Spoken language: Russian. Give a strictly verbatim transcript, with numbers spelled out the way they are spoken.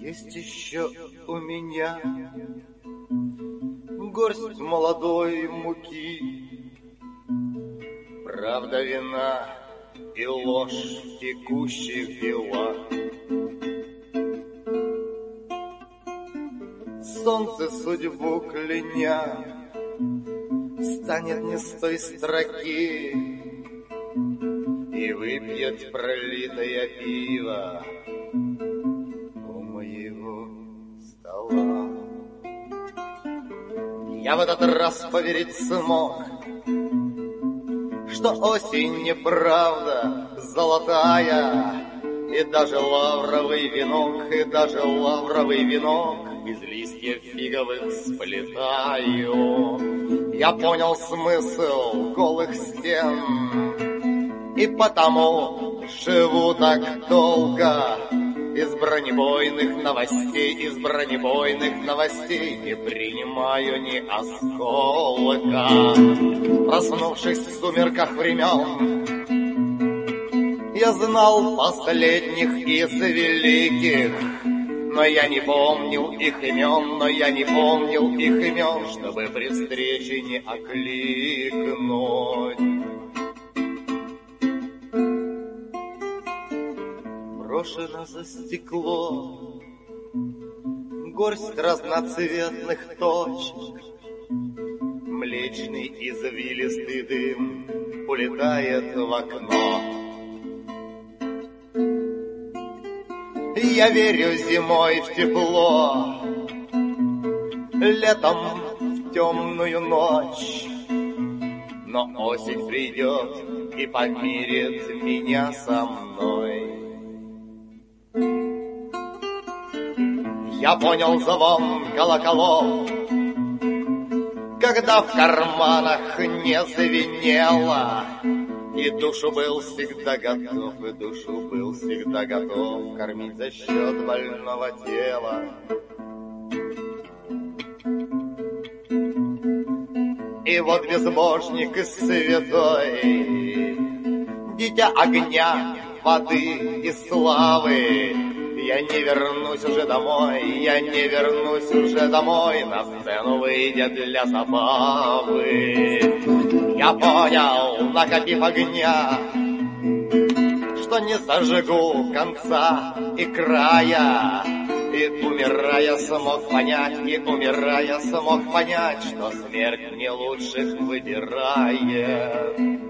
Есть еще у меня горсть молодой муки, правда, вина и ложь в текущих делах. Солнце судьбу кляня станет не с той строки и выпьет пролитое пиво у моего стола. Я в этот раз поверить смог, что осень неправда золотая, и даже лавровый венок, и даже лавровый венок из листьев фиговых сплетаю. Я понял смысл голых стен, и потому живу так долго. Из бронебойных новостей, из бронебойных новостей не принимаю ни осколка. Проснувшись в сумерках времен, я знал последних из великих, но я не помнил их имен, но я не помнил их имен, чтобы при встрече не окликнуть. Брошено за стекло горсть разноцветных точек, млечный извилистый дым улетает в окно. Я верю зимой в тепло, летом в темную ночь, но осень придет и помирит меня со мной. Я понял звон колоколов, когда в карманах не звенело, и душу был всегда готов, и душу был всегда готов кормить за счет больного тела. И вот безбожник и святой, дитя огня, воды и славы, я не вернусь уже домой, я не вернусь уже домой, на сцену выйдя для забавы. Я понял, накопив огня, что не сожгу конца и края, и умирая смог понять, и умирая смог понять, что смерть не лучших выбирает.